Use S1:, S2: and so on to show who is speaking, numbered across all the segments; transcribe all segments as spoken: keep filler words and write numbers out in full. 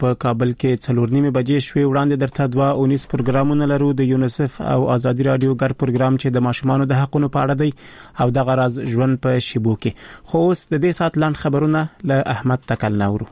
S1: په کابل کې څلور نیمه بجې شوې. وړاندې درته دوا اونیس پروګرامونه لرو د یونیسف او آزادي رادیو ګر پروګرام چې د ماشومانو د حقونو په اړه دی او د غراز ژوند په شیبو کې. خو اوس د دې سات لاند خبرونه له احمد تکل نورو.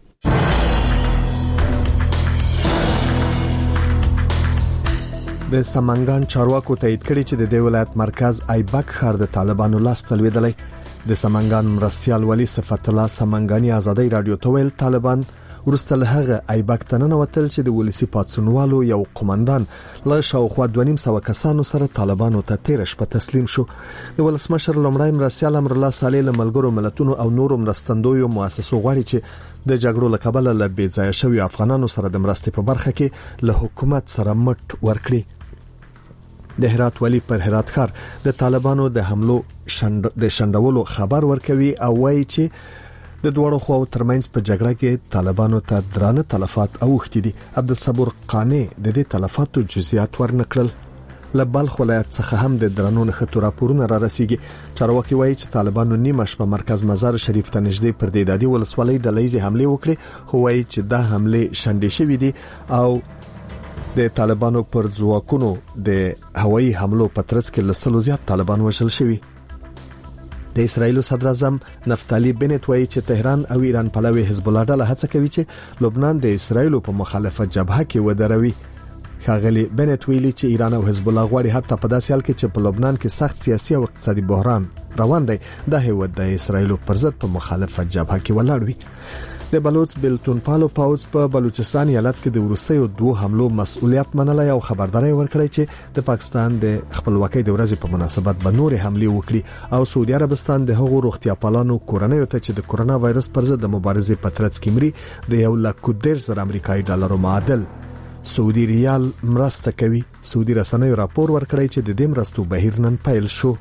S2: د سمنګان چارواکو تایید کړي چې د دې ولایت مرکز ایبک ښار د طالبانو لاس تلویدلی. د سمنګان مرستيال ولی صفت الله سمنګاني آزادي رادیو ته ویل طالبان ورسته له هغه ایبک تننه وتل چې د ولسی پاتسونوالو یو قومندان له شاوخوا دوه نیم سو کسانو سره طالبانو ته تیر شپه تسلیم شو. د ولسمشر لمړای مرستيال امر الله صالح له ملګرو ملتونو او نورو مرستندویو مؤسسو غواړي چې د جګړو له کبله له بیځای شوی افغانانو سره د مرستې په برخه کې له حکومت سره مټ ورکړي. د هرات ولی پر هرات ښار د طالبانو د حملو شند د شندولو خبر ورکوي او وایي چې د دوړو خو ترمنځ په جګړه کې طالبانو ته درانه تلفات اوښتي دي. عبدالصبور قانی د دې تلفاتو جزئیات ورنکړل. له بلخ ولایت څخه هم د درنو نښتو راپورونه را رسیږي. چارواکي وایي چې طالبانو نیمه شپه مرکز مزار شریف ته نږدې پر دیدادي ولسوالۍ ډلهیزې حمله وکړي خو وایي چې دا حمله شندې شوې دي او د طالبانو پر ځواکونو د هوایي حملو په ترڅ کې لسلو زیات طالبان وژل شوي. د اسرایل صدر اعظم نفتالی بنت وایي چې تهران او ایران پلوي حزب الله ډله هڅه کوي چې لبنان د اسرایل په مخالفت جبهه کې ودروي. ښاغلي بنت ویلي چې ایران او حزب الله غواړي حتی په داسې حال کې چې په لبنان کې سخت سیاسي او اقتصادي بحران روان دی د هیواد د اسرایل پر ضد په مخالفت جبهه کې ولاړ وي. د بلوچ بلتون پالو پاوز په بلوچستان ایالت کې د وروستیو دوه حملو مسؤلیت منلای او خبرداري ورکړی چې د پاکستان د خپلواکۍ د ورځې په مناسبت به نور حملې وکړي او سعودي عربستان د هغو روغتیا پالانو کورنیو ته چې د کورونا وایرس پر ضد د مبارزې په ترڅ کې مري د یو لک ډیر زر امریکایي ډالرو معادل سعودي ریال مرسته کوي. سعودي رسنیو راپور ورکړی چې د دې مرستو بهیر نن پیل شو.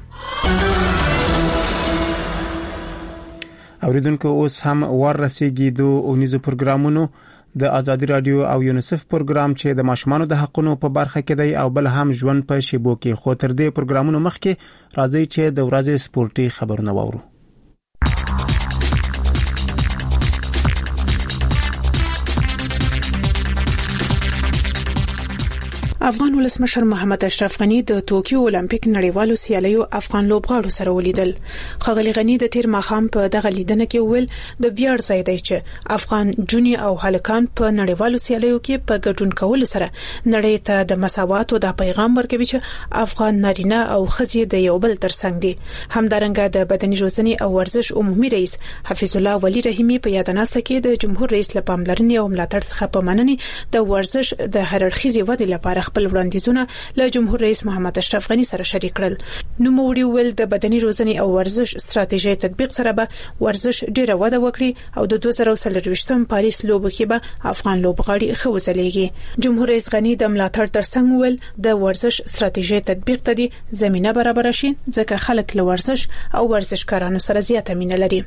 S1: اوریدونکو اوس هم ور رسیدي د اونیزو پروګرامونو د آزادي رادیو او یونیسف پروګرام چې د ماشومانو د حقونو په برخه کې دی او بل هم ژوند په شیبو کې. خو تر دې پروګرامونو مخکې راځي چې د ورځې سپورتي خبرونه وورو.
S3: افغان ولسمشر محمد اشرف غنی د ټوکیو اولمپیک نړیوالو سیالیو افغان لوبغاړو سره ولیدل. خغلی غنی د تیر ماخام په دغه لیدنه کې ویل د ویاړ ځای دی چې افغان جونی او هلکان په نړیوالو سیالیو کې په ګډون کول سره نړۍ ته د مساوات او د پیغام ورکوي چې افغان نارینه او ښځې د یو بل ترڅنګ دي. همدارنګه د بدني روزنې او ورزش عمومي رئیس حفیظ الله ولی رحیمی په یادناسته کې د جمهور رئیس لپاره پاملرنې او ملاتړ څخه په مننې د ورزش د هررخیزي ودې لپاره خپل وړاندیزونه له جمهور رئیس محمد اشرف غنی سره شریک کړل. نو موړي ول د بدني روزنې او ورزش ستراتیژي تطبیق سره به ورزش ډیره وده وکړي او د دوه زره څلرويشتم پاریس لوبو کې به افغان لوبغاړي خوځلېږي. جمهور رئیس غنی د ملاتړ ترڅنګ ول د ورزش ستراتیژي تطبیق ته دي زمينه برابر شي ځکه خلک له ورزش او ورزشکارانو سره زیاته مینه لري.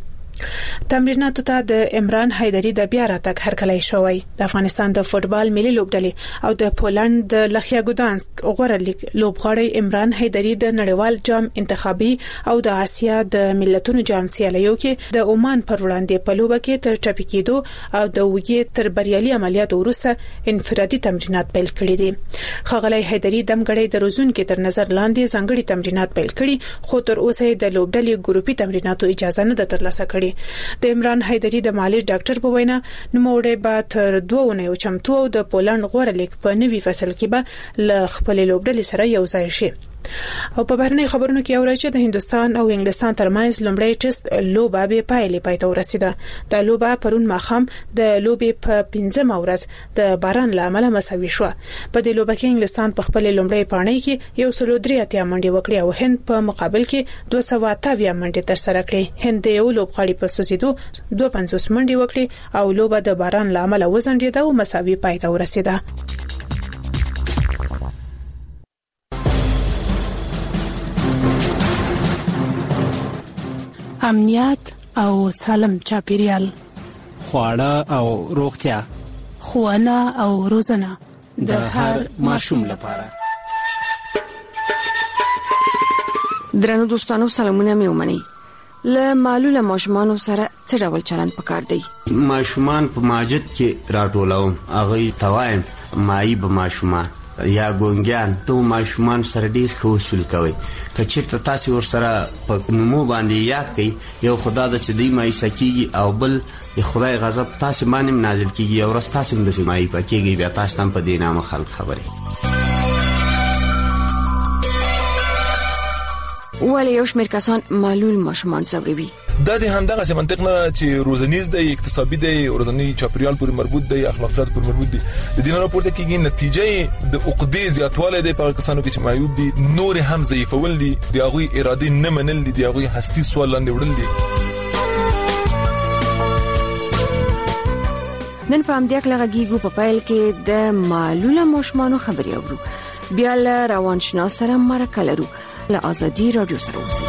S3: تمریناتو ته د عمران حیدری د بیا راتګ هرکلی شوی. د افغانستان د فوتبال ملي لوبډلې او د پولند د لخیا ګودانسک غوړه لیگ لوبغاړی عمران حیدری د نړیوال جام انتخابي او د آسیا د ملتونو جام سیالیو کې د عمان پر وړاندې په لوبه کې تر ټاپي کېدو او د وګي تر بریالي عملیات وروسته انفرادي تمرینات پیل کړي دي. خغلی حیدری دمګړی د روزون کې تر نظر لاندې ځانګړي تمرینات پیل کړي خو تر اوسه د لوبډلې ګروپي تمریناتو اجازه نه ده ترلاسه کړې. د عمران حیدری د معالج ډاکټر په وینا نوموړی به تر دوه اونیو چمتو او د پولند غوړه لیگ په نوي فصل کې به ل خپل لوبډلې سره یو ځای شي. او په بهرني خبرونو کې اوري چې د هندستان او انګلستان ترمنځ لومړی ټیسټ لوبه به پایلې پای ته ورسیده. د لوبه پرون ماخام د لوبې په پنځمه ورځ د باران لامل مساوي شو. په دې لوبه کې انګلستان په خپل لومړی پاڼۍ کې یو سل درې اتیا منډې وکړې او هند په مقابل کې دوه سوه اته اویا منډې تر سره کړې. هند یو لوبغاړي په سوزیدو دوه پنځوس منډې وکړې او لوبه د باران لامل وزنډېده او مساوي پای ته ورسیده. امنیت او سالم چاپیریال،
S4: خواړه او روغتیا،
S3: ښوونه او روزنه
S4: د هر ماشوم لپاره.
S5: درنو دوستانو سلامونه مې ومنئ. له معلوله ماشومان سره څه ډول چلند پکار دی؟
S6: ماشومان په ماجد کې راټولوم، هغه توایم مای به ماشومان یا ګونګیان ته ماشومان سره ډیر ښه وصول کوي. که چېرته تاسې ورسره په نومو باندې یاد کوي، یو خدا د چې دوی مایسه کېږي او بل د خدای غضب تاسې باندې نازل کېږي، یو ورځ تاسې هم داسې مایي پکېږي، بیا تاسې ته هم په دې نامه خلک خبرې.
S5: ولې یو شمېر کسان معلول ماشومان ځوروي؟
S7: دا د همدغه منطق نه چې روزنیز دی، اقتصادي دی، ورځنی چاپیریال پورې مربوط دی، اخلاقیات پورې مربوط دی، د دې نه راپورته کېږي نتیجه د عقدې زیاتوالی دی په کسانو کې چې معیوب دي، نور هم ضعیفول دي، د هغوی ارادې نه منل دي، د هغوی هستي سوال لاندې وړل دي.
S5: نن په همدې اړه غږیږو په پیل کې د معلوله ماشومانو خبرې اورو، بیا له روانشناس سره مرکه لرو. له آزادي رادیو سره اوسئ.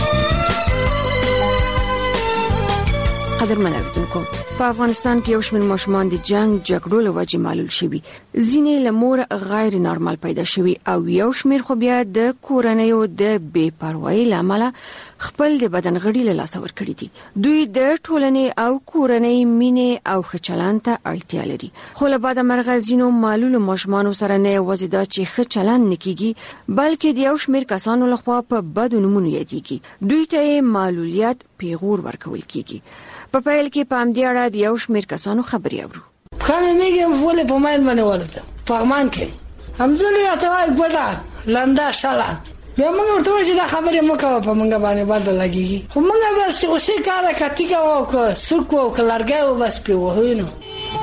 S5: قدرمن اوریدونکو، په افغانستان کې یو شمېر ماشومان د جنگ جګړو له وجې معلول شوي، ځینې له مور غیر نارمل پیدا شوي او یو شمېر خو بیا د کورنیو د بې پروایۍ له امله خپل د بدن غړي له لاسه ورکړي دي. دوی د ټولنې او کورنۍ مینې او ښه چلند ته اړتیا لري، خو له بعده مرغه ځینو معلولو ماشومانو سره نه یوازې دا چې ښه چلند نه کېږي، بلکې د یو شمېر کسانو لخوا په بدو نومونو یادېږي. دوی ته معلولیت پیغور ورکول کېږي. په پیل کې په همدې اړه د یو شمېر کسانو خبرې اورو.
S8: خانه میگم ولې په ماین باندې ولته پغمان کې همزولي راته وای ګډه لنده شاله بیا موږ ورته وایو چې دا خبرې مو کوه په موږ باندې باندې لګېږي، خو موږ بس اوسې کاره کتي کوو او که سوک وو که لرګی وو بس پې وهو نو.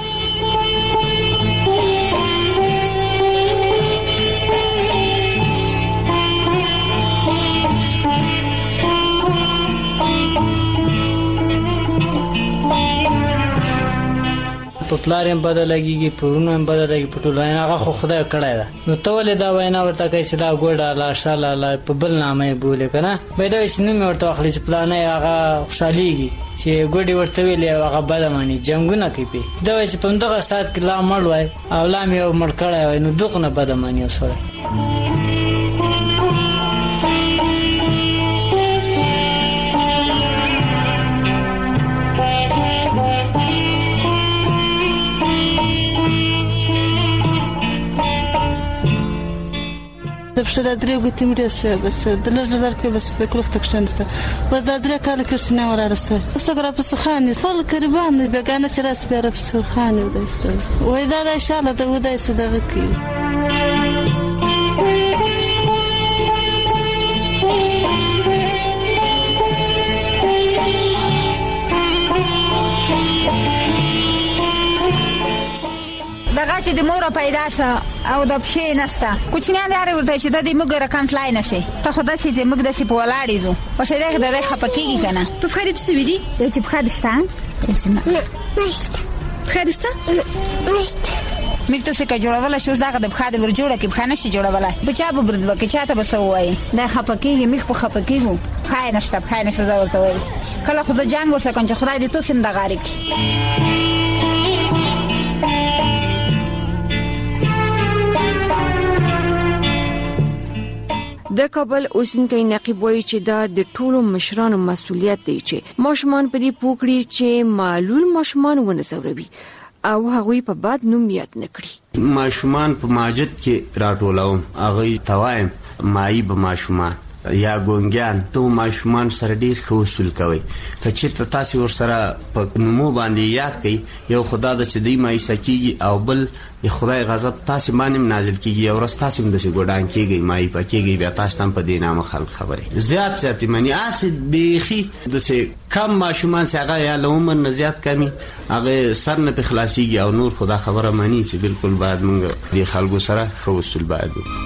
S9: په پلاریم بدلېږي، پرونو هم بدلېږي، په ټولنه هغه خو خدای کړی ده. نو ته ولې دا وینا ورته کوي چې دا ګوډه لا شاله لا په بل نامه یې بولې که نه؟ باید دا چې نوم یې ورته واخلي چې پلانه یې هغه خوشحالېږي چې ګوډې ورته ویلې هغه بده ماني، جنګونه کوي پې. دا وایي چې په همدغه ساعت کې لا مړ وای او لا مې یو مړ کړی وای، نو دغونه بده ماني یو سړی.
S10: Вчера древго темря свебас, дальше жарко бas по круг так штанста. Бas да древко кали кирсина варарса. Сагра по сухани, пол карбан, бегана вчера спера по сухани да что. Ой да да шала да вода сюда выки.
S11: دغه چې د مور پیدا سه او د پښې نسته کوچنیان داري ورته چې د دې موږ رقم تلای نسي ته خو داسې چې موږ داسې په ولاړې زو او شه دغه د خپه کېږي که نه په پښه دې څه وي دي چې پښه دې شته نشته پښه دې شته نشته موږ ته څه که جوړولی شو دغه د پښه دې ور جوړه کړي پښه نه شي جوړولی په چا به برد وکړي چا ته به څه ووایي دا خپه کېږي موږ په خپه کېږو پښه یې نشته پښه یې نشته زه ورته وایي کله خو زه جنګ ورسره کوم چې خدای دې توسې هم دغارې کړي.
S5: د کابل اوسنکی نقیب وایي چې دا د ټولو مشرانو مسؤلیت دی چې ماشومان په دې پوه کړي چې معلول ماشومان ونه ځوروي او هغوی په بد نوم یاد نه کړي.
S6: ماشومان په ماجد کې راټولوم، هغوی توایم مایي به ماشومان یا ګونګیان ته ماشومان سره ډیر ښه وصول کوي. که چېرته تاسې ورسره په نومو باندې یاد کوي، یو خدا د چې دوی مایسه کېږي او بل د خدای غضب تاسې باندې نازل کېږي، یو ورځ تاسې هم داسې ګوډان کېږئ مایي پکېږئ، بیا تاسې ته هم په دې نامه خلک خبرې. زیات زیات یې مني، هسې بیخي داسې کم ماشومان چې هغه یا له عمر نه زیات کمي هغه سر نه پې خلاصېږي او نور خو دا خبره مني چې بلکل باید موږ دې خلکو سره ښه وصول باید وکړو.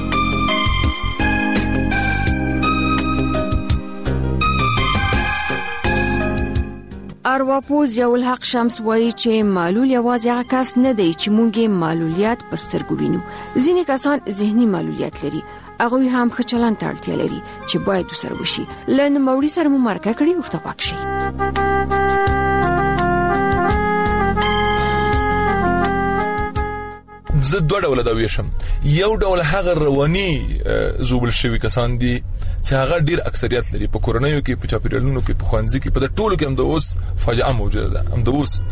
S5: ارواپوه ضیاءالحق شمس وایي چې معلول یوازې هغه کس نه دی چې موږ یې معلولیت په سترګو وینو. ځینې کسان ذهني معلولیت لري، هغوی هم ښه چلند ته اړتیا لري چې باید ورسره وشي. له نوموړي سره مو مرکه کړې، ورته غوږ شئ.
S7: زه دوه ډول دا ویشم. یو ډول هغه رواني زوبل شوی کسان دي چې هغه ډیر اکثریت لري په کورنیو کې، په چاپیریالونو کې، په خوانځي کې، په ټولو کې هم د اوس فاجعه موجوده ده. هم د اوس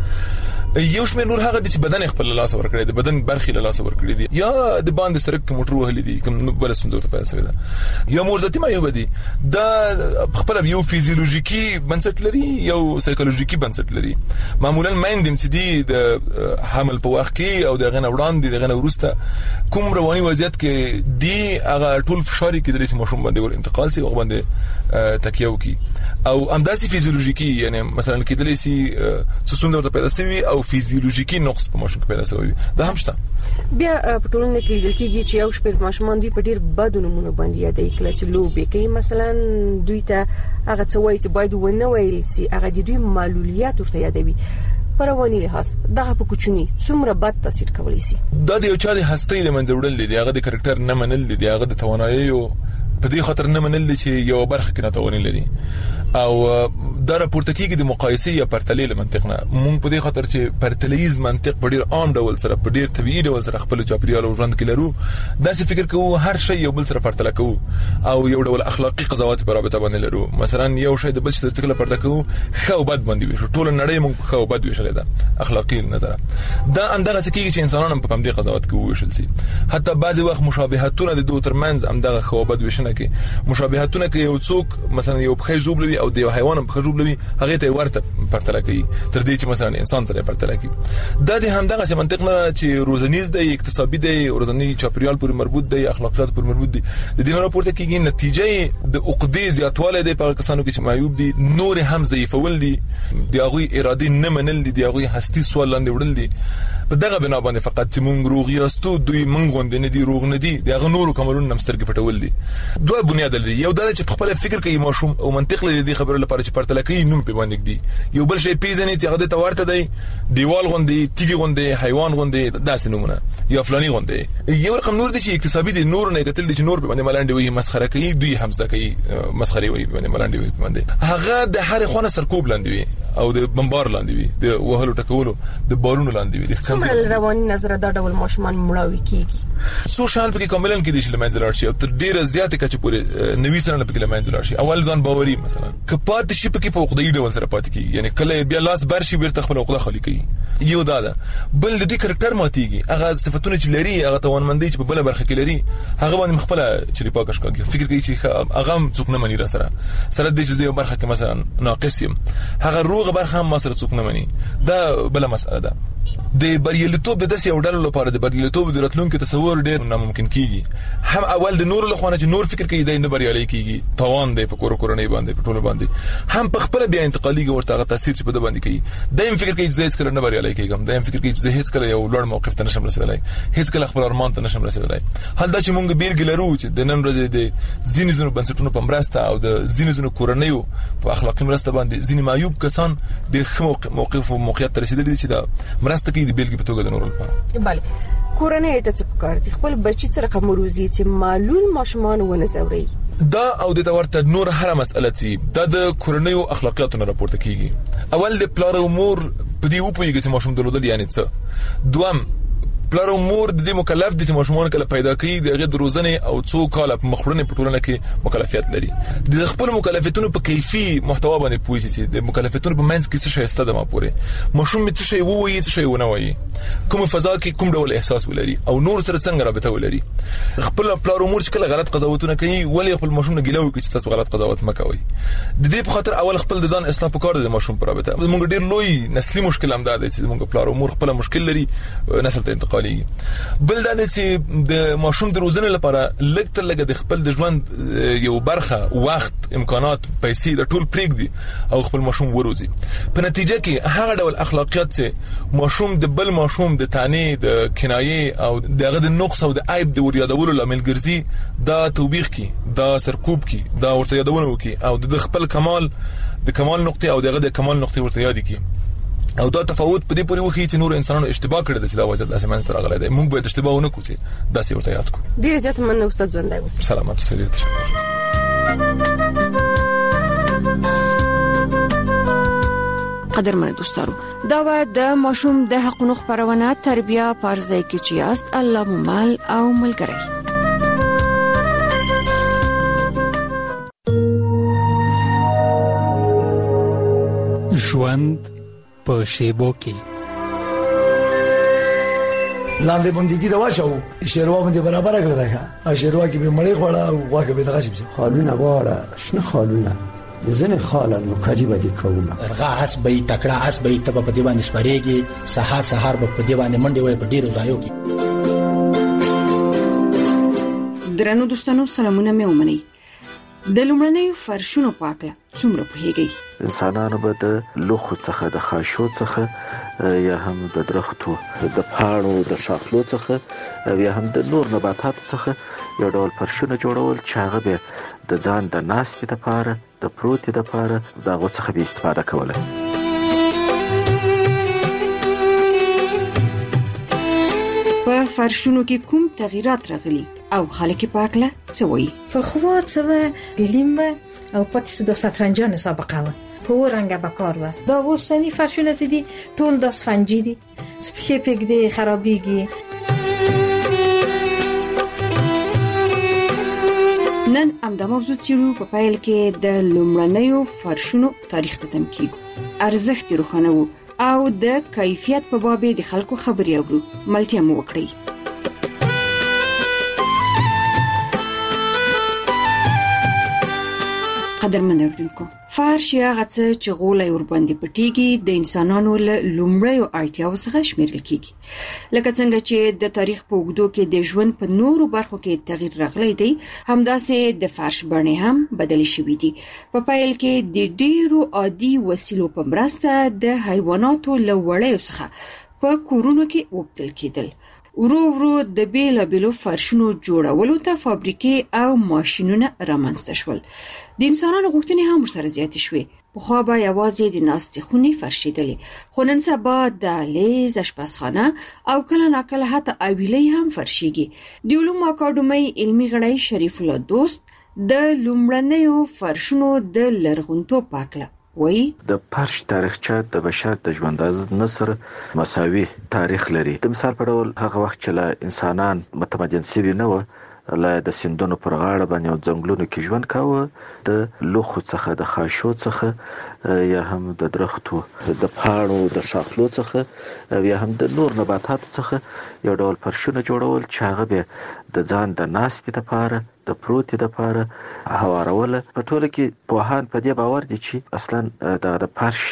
S7: یو شمېر نور هغه چې بدن خپل لاس ور کړی دی، بدن برخې له لاس ور کړی دي، یا د باندې سرک کې موټر وهلي دي، کوم بل څه ته پیدا شوی ده، یا مرزتي ما یو بدی دا خپل یو فیزیولوژیکي بنسټ لري، یو سایکولوژیکي بنسټ لري. معمولا مایندم چې دی د حمل په وخت کې او د غنه وړاندې د غنه ورسته کوم رواني وضعیت کې دی هغه ټول فشار کې د لسې مشوم باندې ور انتقال سي او باندې تکیه وکي، او انداسي فیزیولوژیکي یعنی مثلا کې د لسې څه څه پیدا شوی او فیزیولوژیکی نقص په ماشوم کې پیدا شوی دا هم شته.
S12: بیا په ټولنه کې لیدل کېږي چې یو شپږ ماشومان دوی په ډیر بد نمونه باندې یادې کله چې لوبې کوي، مثلا دوی ته هغه څه وایي چې باید ونه ویل سي، هغه د دوی معلولیت ورته یادوي. په رواني لحاظ دغه په کوچني څومره بد تاثیر کولی سي. دا د یو چا د هستۍ له منځه وړل دي، هغه د کریکټر نه منل دي، هغه د تواناییو په دې خاطر نه منل دي چې یو برخه کې ناتواني لري، او دا راپورته کېږي د مقایسې یا پرتلې منطق نه. مونږ په دې خاطر چې پرتلیز منطق په ډیر عام ډول سره په ډیر طبيعي ډول سره خپل چاپیریال او ژوند کې لرو، دا څه فکر کوو هر شی یو بل سره پرتله کوو او یو ډول اخلاقی قضاوت په رابطه باندې لرو. مثلا یو شی د بل سره څنګه پرتله کوو، ښه او بد باندې ویشو، ټول نړۍ مونږ ښه او بد ویشل ده اخلاقی نظر. دا اندغه څه کېږي چې انسانان په کوم دي قضاوت کوي ویشل سي. حتی بعضی وخت مشابهتونه د دوه ترمنځ اندغه ښه او بد ویشنه کې مشابهتونه کې یو څوک مثلا یو په خیزوبلوي او د حیوان په خیزوبلوي هغه ته ورته پرتله کوي تر دې چې مثلا انسان سره پرتله کوي. دا د همدغه څه منطق نه چې روزنیز دی، اقتصادي دی، روزنی چاپیریال پورې مربوط دی، اخلاقیات پورې مربوط دی. د دې نه راپورته کېږي نتیجه د عقدې زیاتواله دی په کسانو کې چې معیوب دي، نور هم ضعیفول دي، د هغه اراده نه منل دي، د هغه هستی سوال لاندې وړل دي. په دغه بنا باندې فقط چې مونږ روغ یاستو، دوی مونږ غوندې نه دي، روغ نه دي، د هغه نورو کمالونو نمسترګې پټول دي. دوه بنیاد لري، یو دا چې خپل فکر کوي ماشوم او منطق لري د خبرو لپاره چې پرتله کوي نوم په باندې دي، یو بل شی پیژني چې هغه ته ورته دی، دیوال غوندې، تیګي غوندې، حیوان غوندې، داسې نمونه یا فلاني غوندې. یو رقم نور دي چې اقتصادي دي، نور نه کتل دي چې نور په باندې ملاندې وي، مسخره کوي، دوی همزه کوي، مسخري وي په باندې ملاندې وي په باندې، هغه د هر خونه سرکوب لاندې وي او د بمبار لاندې وي، د وهلو ټکولو د بارونو لاندې وي. د کومه رواني نظر دا ډول ماشومان مړاوي کیږي،
S7: سوشال پکې کوملن کې دي چې لمنځه لاړ شي او تر ډیره زیاته کچې پورې نوي سره نه پکې لمنځه لاړ شي. اول ځان باوري مثلا کپات شي پکې په عقدې ډول سره پات کیږي، یعنی کله بیا لاس برشي بیرته خپل عقده خالی کوي. یو دا ده. بل د دې کریکټر ماتيږي، هغه صفاتونه چې لري، هغه توانمندي چې په بل برخه کې لري، هغه باندې خپل چې پاکش کوي، فکر کوي چې هغه څوک نه مني را سره سره د دې یو برخه کې مثلا ناقص یم، هغه روغ برخه هم سره څوک نه مني. دا بل مسأله ده. د بریالیتوب د داسې یو ډول لپاره د بریالیتوب د راتلونکو تصور ډیر ناممکن کیږي. هم اول د نور له خوانه چې نور فکر کوي د نه بریالي کیږي، توان دی په کور کورنۍ باندې په ټولو باندې، هم په خپل بیا انتقالي ورته غو تاثیر چې په د باندې کوي. دایم فکر کوي چې زه هیڅ کله نه بریالي کیږم، دایم فکر کوي چې زه هیڅ کله یو لوړ موقف ته نشم رسیدلای، هیڅ کله خپل ارمان ته نشم رسیدلای. حال دا چې مونږ بیلګې لرو چې د نن ورځې د ځینې ځینو بنسټونو په مرسته او د ځینې ځینو کورنیو په اخلاقي مرسته باندې ځینې معیوب کسان ډیر موقف او موقعیت رسیدلي چې دا مرسته کوي د بیلګې په توګه د نورو لپاره.
S12: بله کورنۍ ته څه پکار دي؟ خپل بچی سره کوم روزي چې معلول ماشومان ونه زوري.
S7: دا او د تورته نور هر مسأله چې د کورنیو اخلاقیاتو نه راپورته کیږي. اول د پلار او مور په دې وپویږي چې ماشوم درلودل یعنی څه. دوم پلار او مور د دې مکلف دي چې ماشومان کله پیدا کوي دغه د روزنه او څو کاله په مخورنه په ټولنه کې مکلفیت لري. د خپل مکلفیتونو په کیفي محتوا باندې پوهیږي چې د مکلفیتونو په منځ کې څه شی ستده ما پوره ماشوم څه شی وایي څه شی ونه وایي، کوم فضا کې کوم ډول احساس ولري او نور سره څنګه رابطه ولري. خپل پلار او مور چې کله غلط قضاوتونه کوي ولی خپل ماشوم نه ګیلو کوي چې تاسو غلط قضاوت مکوئ. د دې په خاطر اول خپل د ځان اصلاح وکړئ د ماشوم پر رابطه. موږ ډیر لوی نسلي مشکل هم ده چې موږ پلار او مور خپل مشکل لري نسل ته انتقالي. بل دا چې د ماشوم د روزنې لپاره لږ تر لږه د خپل د ژوند یو برخه وخت امکانات پیسې د ټول پریږدي او خپل ماشوم وروزي. په نتیجه کې هغه ډول اخلاقیات چې ماشوم د بل ماشوم د تانه د کنایه او دغه د نقص او د عیب د وریادولو لامل ګرځي، دا توبېخ کی، دا سرکوب کی، دا ورته یادونه وکي او د خپل کمال د کمال نقطه او دغه د کمال نقطه ورته یاد کی. او دا تفاوت په دې پورې وخی چې نور انسانانو اشتباه کړی چې دا وجه د اسمان سره غلې ده. موږ به اشتباه ونه کوو چې دا څه ورته یاد کو.
S12: ډیر زیات مننه استاد ژوندای اوسه.
S7: سلامات اوسئ.
S5: قدرمن دوستانو دا و د ماشوم د حقوقو خبرونه تربیه پارځای کې چیاست الله ممال او ملګری
S4: ژوند په شیبو کې
S13: لاندې بندګي دا واښو شیروا باندې برابر کړل دا شیروا کې به مړی خوړه او واګه به دغه شي
S14: خالونه واړه شنه خالونه زنه خالن نو کجی بدی کوم
S15: رغه اس به تکړه اس به تب په دی باندې سپریږي سحر سحر په دی باندې منډي وای په ډیرو ځایو کې
S5: درنو دوستانو سلامونه مې ومني د لومړنیو فرشونو پاکله څومره پوهیږي
S16: انسانانو به د لوخو څخه د خاشو څخه یا هم د درختو د پاڼو د شاخلو څخه یا هم د نور نباتاتو څخه یو ډول فرشونه جوړول چې هغه به د ځان د ناستې لپاره د پروتې لپاره دغه څخه به استفاده کوله
S5: په فرشونو کې کوم تغیرات راغلي او خلک پاکله څه وایي
S17: فخوا څه بلیم او پاتې د ساترنجان سابقه و په ورنګه بکار و دا اوسنی فرشونه دي ټول د سفنجي دي سپخې پک دي خرابيږي
S5: نن امدا موضوع چیرو په پایل کې د لومړنیو فرشونو تاریخ ته تم کیږي ارزښت روښانه وو او د کیفیت په باب د خلکو خبري اورو ملتیا مو وکړي قدرمن اوریدونکو فرش یا غڅ چې غولای ور باندې پټيږي د انسانانو له لومړیو اړتیاو څخه شمیرل کیږي لکه څنګه چې د تاریخ په اوږدو کې د ژوند په نورو برخو کې تغییر راغلی دی همداسې د فرش بڼې هم بدلې شوې دي په پایل کې د ډیرو عادي وسیلو په مرسته د حیواناتو له وړیو څخه په کورونو کې وبدل کېدل ورو ورو د بیلا بیلو فرشونو جوړولو ته فابریکې او ماشينونه رامنځته شول د انسانانو غوښتنې هم ورسره زیاتې شوې پخوا به یوازې د ناستې خونې فرشېدلې خو نن سبا د لیز اشپزخانه او کله ناکله حتی اویلې هم فرشېږي د علومو اکاډمۍ علمي غړی شریف الله دوست د لومړنیو فرشونو د لرغونتوب پاکله وای
S16: د فرش تاریخچه د بشر د ژونداز نصر مساوي تاریخ لري د مثال په ډول هغه وخت چې انسانان متمدن سوي نه و لا د سیندونو پر غاړه باندې ځنګلونو کې ژوند کاوه د لوخو څخه د خاشو څخه یا هم د درختو د پاڼو د شاخلو څخه یا هم د نور نباتاتو څخه یو ډول فرشونه جوړول چې هغه به د ځان د ناستې لپاره د پروتې لپاره هواروله په ټوله کې پوهان په دې باور دي چې اصلا د فرش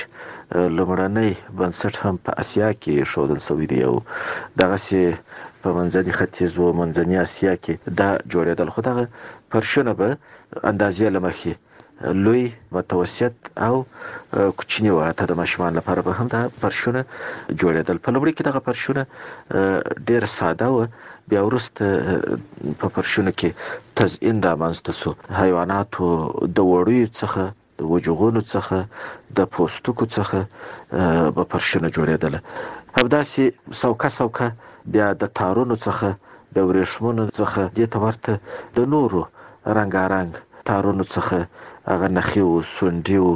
S16: لومړنی بنسټ هم په اسیا کې شودل شوی دی او دغه سي په منځني ختیځ او منځني اسیا کې دا جوړېدل خو دغه فرشونه به اندازې لمخې لوی متوسط او کوچنی واته د ماشومان لپاره به هم دا فرشونه جوړېدل په لومړي کې دغه فرشونه ډېر ساده و بیا وروسته په فرشونو کې تزئین رامنځته شو حیواناتو د وړیو څخه د وجغونو څخه د پوستکو څخه په فرشونه جوړېدل همداسې څوکه څوکه بیا د تارونو څخه د ورېښمونو څخه د تورته د نورو رنگارنګ تارونو څخه هغه نخي او سونډي او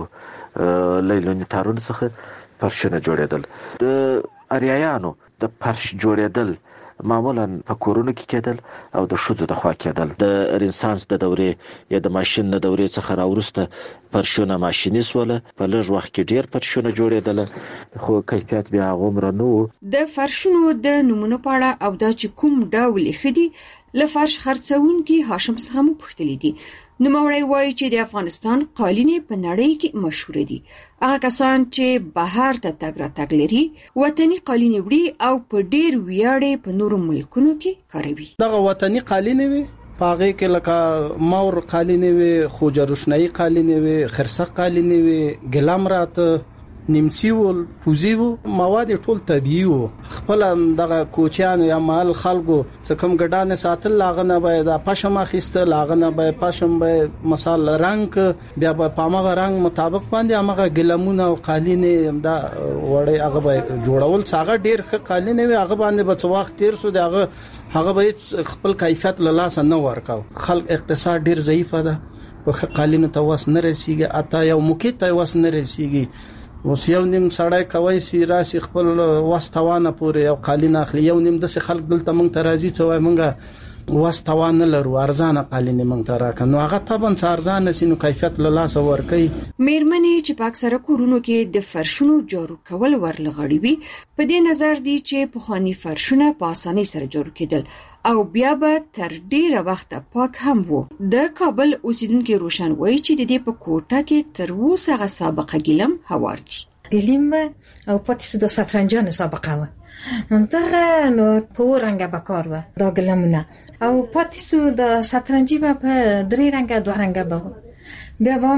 S16: لیلونی تارونو څخه فرشونه جوړېدل د اریایانو د فرش جوړېدل معمولا په کورونو کې کېدل او د شوزو د خوا کېدل د رنسانس د دورې یا د ماشين د دورې څخه راورسته فرشونه ماشيني سوله په لږ وخت کې ډېر فرشونه جوړېدل خو کیفیت بیا غومره نو
S5: د فرشونو د نمونه پاړه او د چې کوم ډول خدي لفرش خرڅونکي هاشم څخه مو پوښتلې دي نو موري وایي چې د افغانستان قالینې په نړۍ کې مشهور دي هغه کسان چې بهر ته تګ را تګ لري وطني قالینې وړي او په ډېر ویاړې په نورو ملکونو کې کاروي
S18: دغه وطني قالینې وي پاغه کې لکه مور قالینې وي خوجه روشنايي قالینې وي خرسه قالینې وي ګلامرات نیمڅي ول پوزیو مواد ټول طبيعي وو خپل دغه کوچیان یا مال خلکو څه کوم ګډانه ساتل لاغنه به د پښما خسته لاغنه به پښم به مثال رنگ بیا په پامغه رنگ مطابق باندې هغه ګلمونه او قالینې دا وړي هغه به جوړول څنګه ډیر ښه قالینې وي هغه باندې به څو وخت تیر شو دغه هغه به خپل کیفیت له لاس نه ورکاو خلک اقتصاد ډیر ضعیف ده په قالینو ته واس نه رسیږي اته یو موکې ته واس نه رسیږي اوس یو نیم سړی کوي سي راسي خپل واستوانه پورې او قالین اخلي یو نیم د خلک دلته مونږ ته راځي چې وای مونږه واستوانه لرو ارزانه قالین مونږ ته راکنه نو هغه طبعا ارزانه سينو کیفیت له لاس ورکي.
S5: میرمنې چې په اکثره کورونو کې د فرشونو جارو کول ورلغړي وي په دې نظر دي چې پخوانی فرشونه په اسانۍ سره جارو کېدل او بیا به تر ډیره وخت پاک هم وو. د کابل اوسیدونکو روشن وایي چې د دې په کوټه کې تر اوسه غا سابقه ګلم هوار دي.
S17: ګلیم او پاتې د ساترنجان سابقه و دغه نو په رنګه بکار و دا ګلمونه او پاتې سو د ساترنجي په درې رنګه دوه رنګه به بیا به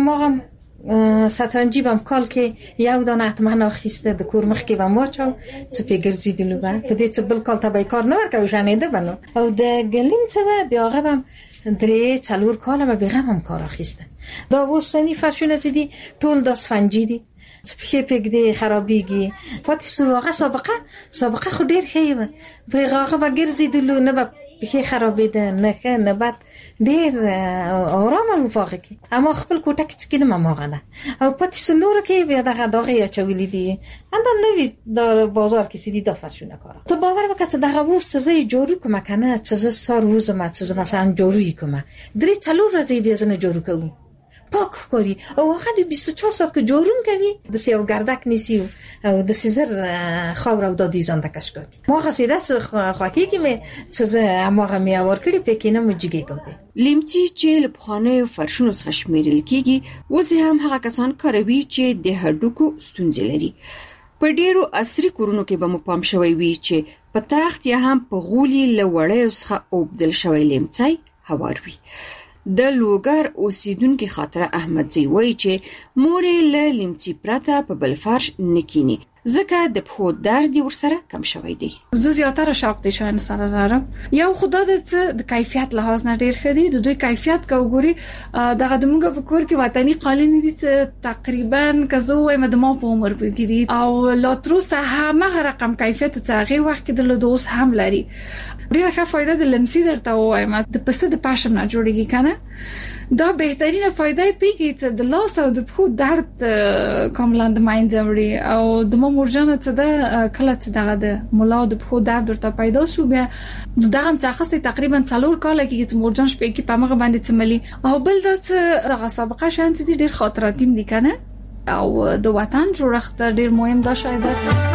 S17: ما ساترنجي بم کال کې یو دانه اتمنه اخیسته د کور مخ کې به ما چاو چې په ګرځیدلو به په دې چې بل کال ته به کار نه ورکوي شانې ده بنو او د ګلیم څه بیا هغه بم درې څلور کال به به هم کار اخیسته. دا وسنی فرشونه دي ټول د اسفنجي دي چې په کې دي خرابيږي پاتې سو هغه سابقه سابقه خو ډیر ښه و په هغه به ګرځیدلو نه به په خرابې ده نه ښه نه بد ډیر آرامه و واقع کی اما خپل کوټه کې کې نه ماغه ده او پاتې سو نور کې بیا دغه دغه یا چولې دي انده نوې د بازار کې سړي د فرشونه کار ته باور وکړه چې دغه وسته زې جوړو کوم کنه چې ز سار وزما چې مثلا جوړوي کوم درې څلور ورځې بیا زنه جوړو کوم پاک کوي او هغه د بیست و چهار ساعت کې جوړون کوي د سیو ګردک نیسی او د سیزر خاور او د دیزان د کش کوي ما خاصه خواکی کې مې چې اماغه مې اور کړی پکې نه مجګي کوم
S5: لیمچی چې له پخوانیو فرشونو څخه شمیرل کیږي وزه هم هغه کسان کاروي چې د هډوکو ستونزې لري. په ډیرو عصري کورونو کې به مو پام شوی وي چې په تخت یا هم په غولي لوړې څخه اوبدل شوی لیمچای هوار وي. د لوګر اوسیدونکو خاطره احمد زی وایي چې مورې له لیمچی پرته په بل فرش نکینی ځکه د پخو درد ورسره کم شوی دی.
S19: زه زیاتره شوق دي شاین سره لرم یو خدای د کیفیت لحاظ نه ډیر خدي د دوی کیفیت کو ګوري دغه د موږ په کور کې وطني قالین دي چې تقریبا کزو وایم د ما په عمر کې دي او لا تروسه هم رقم کیفیت څنګه غي وخت کې د دوس هم لري. ډیره ښه فائدہ د لمسی درته وایم د پسته د پاشم نه جوړیږي کنه دا بهترینه فائدہ پیږي چې د لاس او د پخو درد کوملاند ماین زمري او د مو مرجانه څه د کله چې دغه د مولا د پخو درد ورته پیدا شو بیا دغه څخه تقریبا څلور کال کې چې مرجان شپې کې په مغه باندې تملي او بل د دغه سابقه شان چې ډیر خاطراتیم دي کنه او د وطن جوړښت ډیر مهم ده شاید.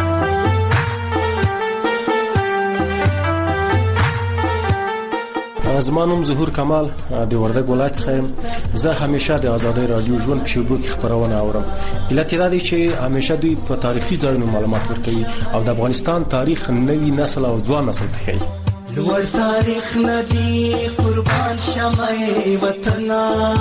S20: زمانم ظهور کمال د وردګ ولایت څخه زه همیشه د آزادۍ رادیو ژوند په شبکو کې خبرونه اورم. علت دا دی چې همیشه دوی په تاریخي ځایونو معلومات ورکوي او د افغانستان تاریخ نوی نسل او ځوان نسل ته ښيي.
S21: لوړ تاریخ ندی قربان شمه وطن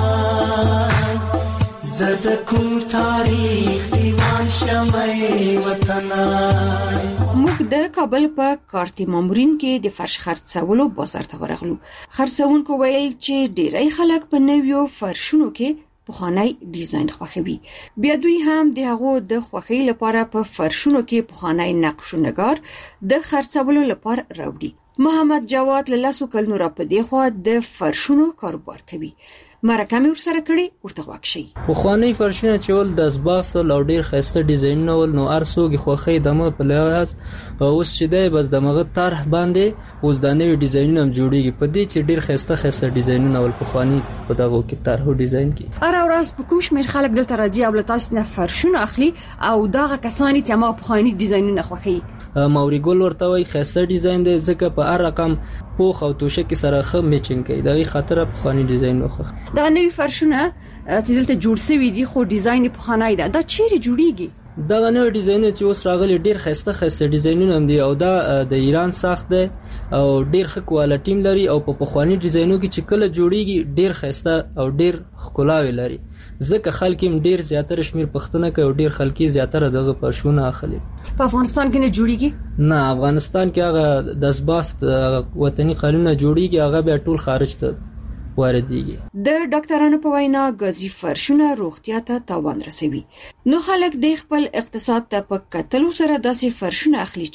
S21: زد کوم تاریخ دیوان شمه وطن.
S5: موږ د کابل په کارتي مامورین کې د فرش خرڅولو بازار ته ورغلو. خرڅونکو ویل چې ډیری خلک په نویو فرشونو کې پخوانی ډیزاین خوښوي. بیا دوی هم د هغو د خوښۍ لپاره په فرشونو کې پخوانی نقش و نگار د خرڅولو لپاره راوړي. محمد جواد له لاسو کلونو را په دی خوا د فرشونو کاروبار کوي. مرکه مې ورسره کړې ورته واکشي.
S22: پخوانی فرشونه چې ول د اسباف له ډیر خسته ډیزاینونه ول نو ارسوګي خوخه دمه په لحاظ اوس چې دی بس دمغه طرح باندې اوس د نوې ډیزاینونه جوړیږي په دې چې ډیر خسته خسته ډیزاینونه ول پخوانی په دغه کې طرح ډیزاین کې
S5: ار اورز په کوم شمیر خلک دلته راځي او لتاس نه فرشونه اخلي او دغه کسانی چې ما پخوانی ډیزاینونه خوخي.
S22: ماوري ګل ورته وای خسته ډیزاین دی ځکه په هر رقم پوخ او توشه کې سره خه میچینګ کوي دغه خاطر په خواني ډیزاین وخه.
S5: دا نوی فرشونه چې دلته جوړ شوی دي خو ډیزاین په خوانای ده دا چیرې جوړیږي؟
S22: دا نوې ډیزاین چې اوس راغلي ډیر خسته خسته ډیزاینونه هم دي او دا د ایران ساخت ده او ډیر ښه کوالټی لري او په پخوانی ډیزاینو کې چې کله جوړیږي ډیر خسته او ډیر ښکلاوي لري ځکه خلک هم ډیر زیاتره شمیر پښتنه کوي او ډیر خلک زیاتره دغه پښونه اخلي.
S5: په افغانستان کې نه جوړیږي؟
S22: نه افغانستان کې هغه د اسباف وطني قانون جوړیږي هغه به ټول خارج ته واردېږي.
S5: د ډاکټرانو په وینا غازی فرشونه روغتیا ته تاوان رسوي. نو خلک د خپل اقتصاد ته په کتلو سره داسې فرشونه اخلي چې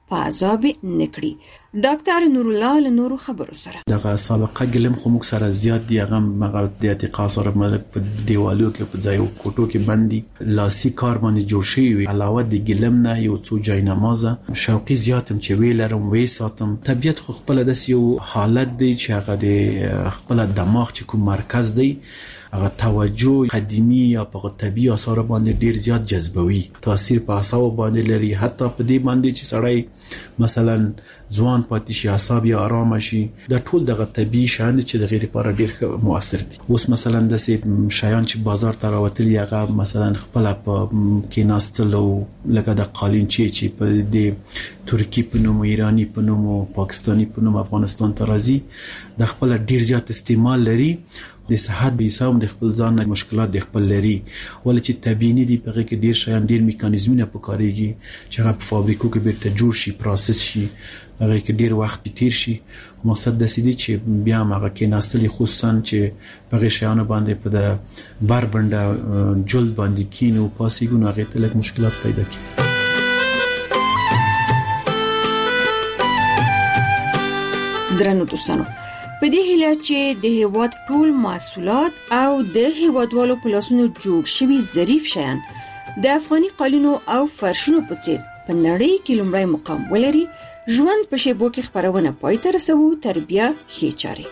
S5: په عذاب نکړي. ډاکټر نور الله نور خبرو سره
S1: دغه سابقه ګلم خو موږ سره زیات دی هغه مغه د اعتقاد سره ملک په دیوالو کې په ځای او کوټو کې باندې لاسي کار باندې جوړ شوی وي. علاوه د ګلم نه یو څو جای نمازه شوقي زیاتم چې ویلرم وې ساتم. طبيعت خو خپل د یو حالت دی چې هغه د خپل دماغ چې کوم مرکز دی هغه توجه قدیمی یا په طبيعي اثر باندې ډیر زیات جذبوي تاثیر په اعصاب باندې لري. حتی په دې باندې چې سړی مثلا ځوان پاتې شي اعصاب یې آرام شي د ټول دغه طبيعي شان چې د غیر لپاره ډیر موثر دي. اوس مثلا د سې شایان چې بازار ته راوتلي هغه مثلا خپل په کې ناستلو لکه د قالین چې چې په دې ترکی په نوم ایرانی په نوم پاکستانی په نوم افغانستان ته راځي د خپل ډیر زیات استعمال لري. د صحت به حساب د خپل ځان مشکلات د خپل لري ولې چې طبيعي دي په کې ډیر شیان ډیر میکانیزمونه پکاريږي چې هغه په فابریکو کې بیرته جوړ شي پروسس شي هغه کې ډیر وخت تیر شي. مقصد د سیدي چې بیا هغه کې ناستلي خصوصا چې په شیانو باندې په د بار بنده جلد باندې کینو پاسېګونو هغه ته لږ مشکلات پیدا کیږي.
S5: درنو دوستانو په دې هیله چې د هیواد ټول محصولات او د هیوادوالو په لاسونو جوړ شوي ظریف شیان د افغاني قالینو او فرشونو په څیر په نړۍ کې لومړی مقام ولري. ژوند په شیبو کې خبرونه پای ته رسوو تر بیا ښې چارې.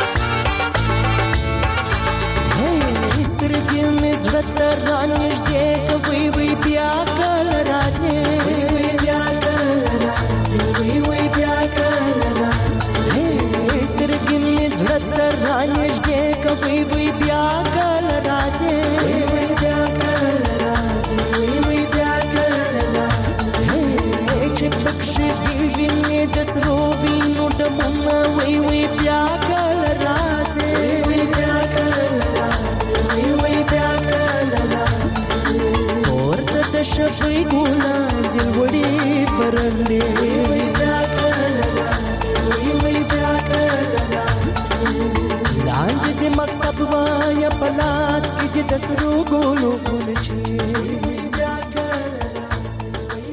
S21: سترګې مې زړه ته رانږدې بیا کله راځي وی بیا کله راځي وی بیا کله راځي ورته د شپې ګولا دل وړي پرندې وی بیا کله راځي وی بیا کله راځي لاندې د مکتب وایا پلاس کې د سرو ګولو کونچي